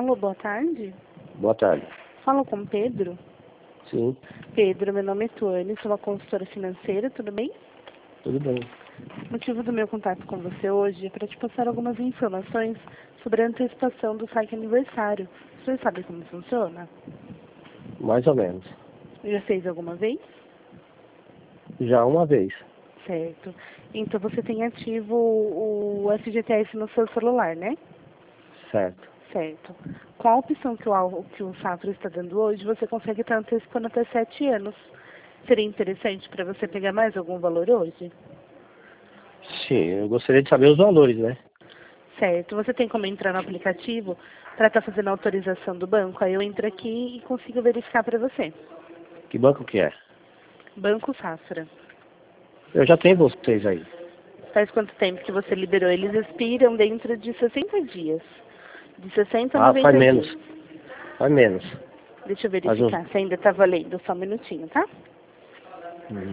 Alô, boa tarde. Boa tarde. Falo com Pedro. Sim, Pedro, meu nome é Tuane, sou uma consultora financeira, tudo bem? tudo bem. O motivo do meu contato com você hoje é para te passar algumas informações sobre a antecipação do saque aniversário. Você sabe como funciona? Mais ou menos. Já fez alguma vez? Já uma vez. Certo. Então você tem ativo o FGTS no seu celular, né? Certo. Certo. Com a opção que o Safra está dando hoje, você consegue estar antecipando até 7 anos. Seria interessante para você pegar mais algum valor hoje? Sim, eu gostaria de saber os valores, né? Certo. Você tem como entrar no aplicativo para estar fazendo a autorização do banco? Aí eu entro aqui e consigo verificar para você. Que banco que é? Banco Safra. Eu já tenho vocês aí. Faz quanto tempo que você liberou? Eles expiram dentro de 60 dias. De 60 a Ah, faz 90 menos. dias. Faz menos. Deixa eu Faz uns... verificar se ainda está valendo. Só um minutinho, tá? Hum.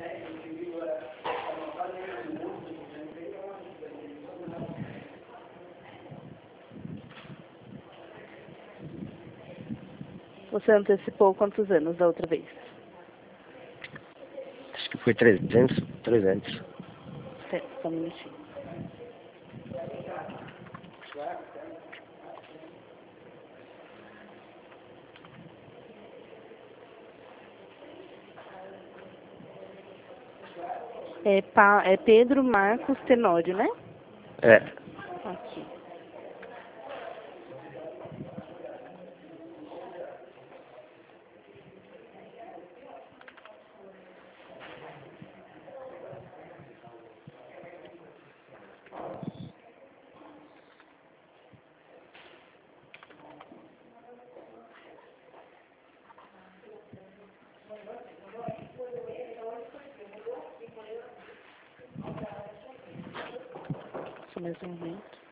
Você antecipou quantos anos da outra vez? Acho que foi 300. 300. Certo, só um minutinho. É Pedro Marcos Tenório, né? É. Aqui. Só mais um momento.